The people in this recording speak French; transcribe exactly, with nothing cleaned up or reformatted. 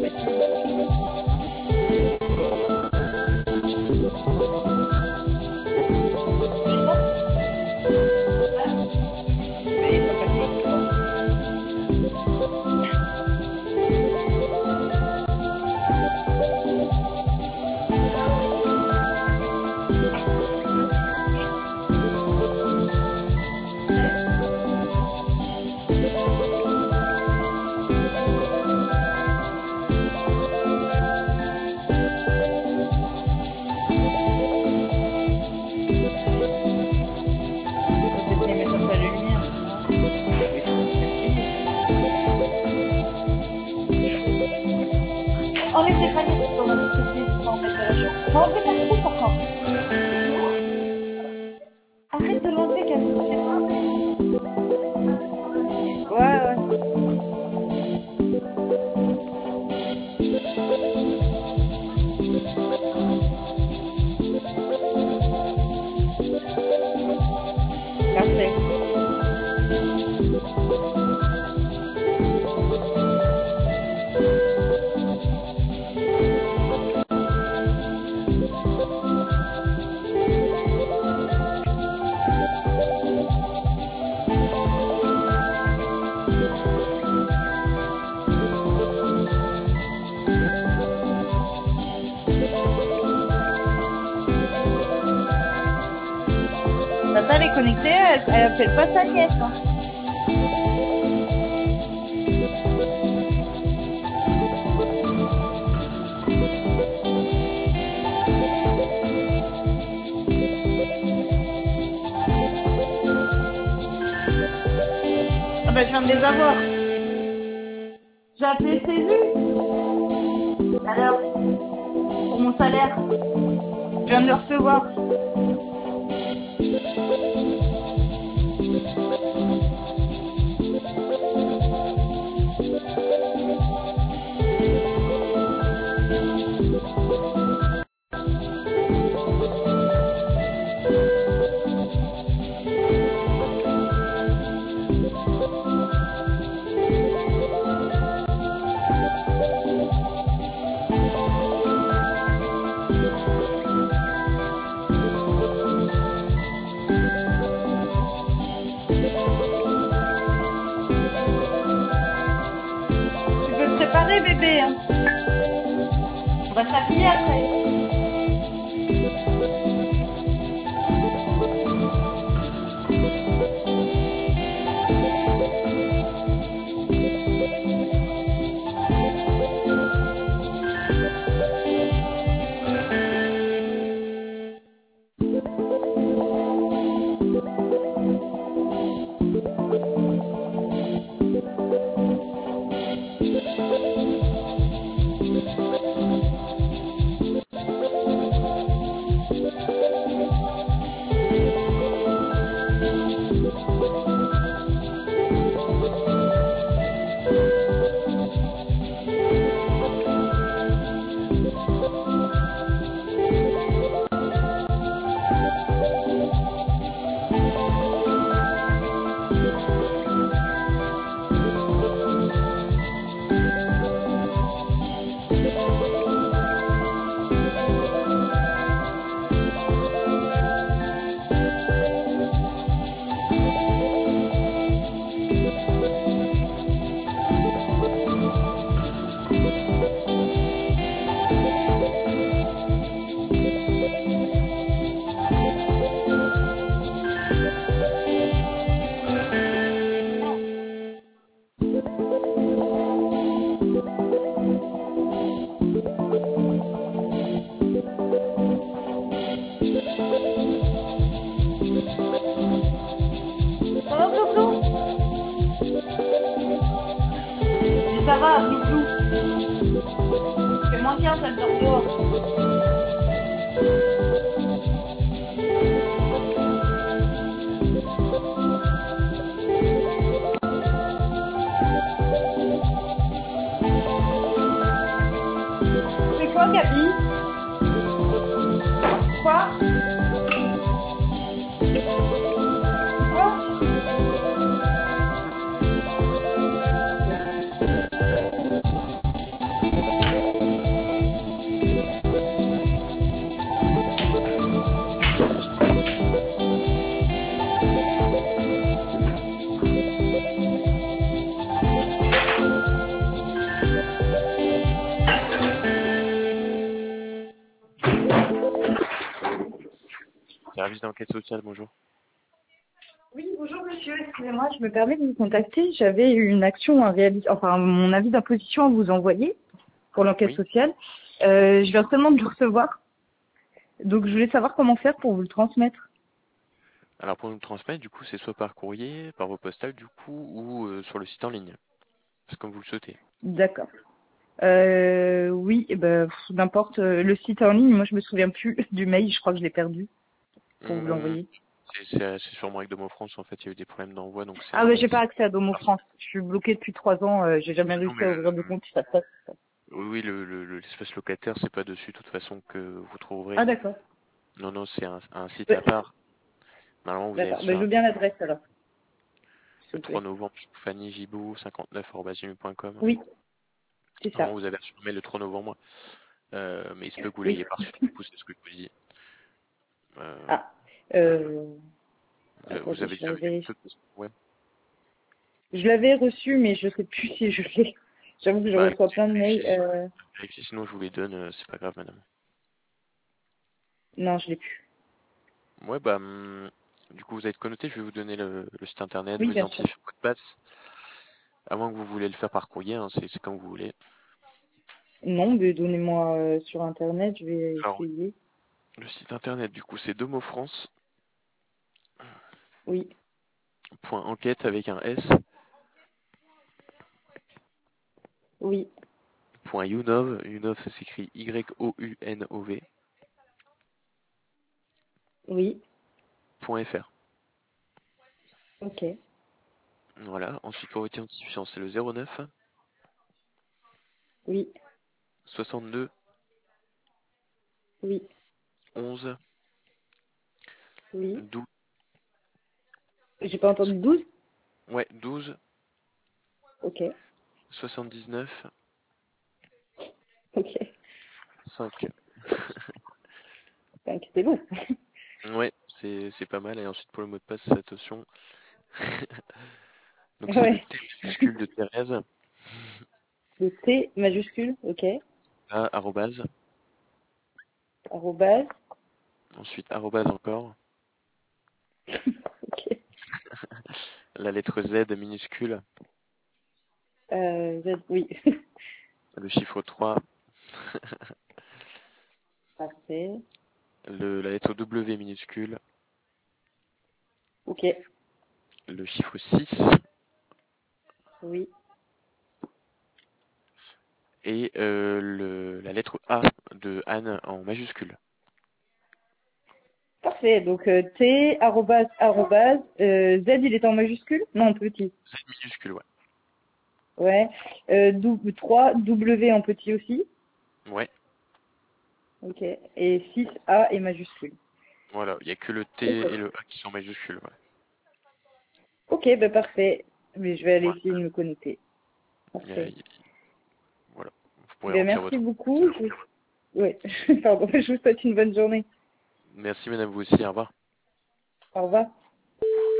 Enlève tes paillettes sur la société pour en mettre à la chambre. Non, enlève la coupe encore. Arrête de l'enlever, Camille, c'est pas. Ouais, ouais. Parfait. Tata, elle est connectée, elle, elle appelle pas sa nièce. Hein. Ah bah je viens de les avoir. J'ai appelé Césu. Alors, pour mon salaire, je viens de le recevoir. Préparez bébé, hein. On va s'habiller après. Ça va, bisous. C'est moins quinze, elle dort dehors. C'est quoi, Gabi? Quoi? Quoi? Service d'enquête sociale, bonjour. Oui, bonjour monsieur, excusez-moi, je me permets de vous contacter. J'avais une action à réaliser, enfin mon avis d'imposition à vous envoyer pour l'enquête Oui. sociale. Euh, je viens seulement de le recevoir, donc je voulais savoir comment faire pour vous le transmettre. Alors pour nous le transmettre, du coup, c'est soit par courrier, par vos postales, du coup, ou euh, sur le site en ligne. C'est comme vous le souhaitez. D'accord. Euh, oui, eh ben, pff, n'importe, euh, le site en ligne, moi je me souviens plus du mail, je crois que je l'ai perdu pour vous Hum, l'envoyer. c'est c'est- c'est sûrement avec Domo France, en fait, il y a eu des problèmes d'envoi, donc c'est Ah un ouais, mail j'ai qui... pas accès à Domo France, je suis bloquée depuis trois ans, euh, j'ai jamais Non, mais réussi à euh, ouvrir de compte, ça passe. oui, oui, le, le- le- l'espace locataire, c'est pas dessus, de toute façon, que vous trouverez. Ah d'accord. Non, non, c'est un, un site à Ouais, part. Normalement, vous allez d'accord, ben, je sur veux bien l'adresse alors, s'il le vous trois plaît. novembre, fanny gibou cinquante-neuf arobase gmail point com. Oui, c'est ça. Normalement, vous avez reçu un mail le trois novembre, euh, mais il se peut que vous Oui. l'ayez pas reçu, du coup, c'est ce que je vous dis. Euh, Ah, euh, vous vous attendez, avez je déjà vais vu quelque vérifier. chose? Ouais. Je l'avais reçu, mais je sais plus si je l'ai. J'avoue que je Bah, reçois écoutez, plein de mails. vérifiez, Euh... vérifiez, sinon je vous les donne, euh, c'est pas grave, madame. Non, je l'ai plus. Ouais, bah, hum, du coup, vous êtes connoté, je vais vous donner le, le site internet, Oui, vos bien sûr. identifiants, mot de passe. À moins que vous voulez le faire par courrier, hein, c'est c'est comme vous voulez. Non, mais donnez-moi euh, sur Internet, je vais Alors, essayer. le site internet, du coup, c'est domofrance Oui, point enquête avec un S, oui, point younov, younov ça s'écrit Y O U N O V, oui. point F R. Ok. Voilà, ensuite pour votre identifiant, c'est le zéro neuf Oui, soixante-deux oui, onze oui. douze, J'ai pas entendu douze. ouais, douze Ok, soixante-dix-neuf ok. cinq. Enfin, c'est bon. Ouais, c'est c'est pas mal. Et ensuite pour le mot de passe, attention. Donc c'est le Ouais. T majuscule de Thérèse, Le T majuscule, ok. A, arrobase, Arrobase, ensuite arrobase encore, ok. la lettre Z minuscule, Euh, Z- oui. le chiffre trois, Parfait. le, la lettre W minuscule, Ok. le chiffre six Oui. et euh, le, la lettre A de Anne en majuscule. Parfait. Donc euh, T, arrobase, arrobase, euh, Z, il est en majuscule? Non, en petit. Z minuscule, ouais. Ouais. Euh, dou- trois, W en petit aussi. Ouais, Ok. Et six, A et majuscule. voilà, il n'y a que le T Ok. et le A qui sont majuscules. Ouais. Ok, bah parfait. Mais je vais aller Voilà, essayer de me connecter. il y a- Parfait. il y a- voilà. Vous pourrez Ben, remplir merci votre... beaucoup. Je... Ouais. Pardon. Je vous souhaite une bonne journée. Merci madame, vous aussi, au revoir. Au revoir.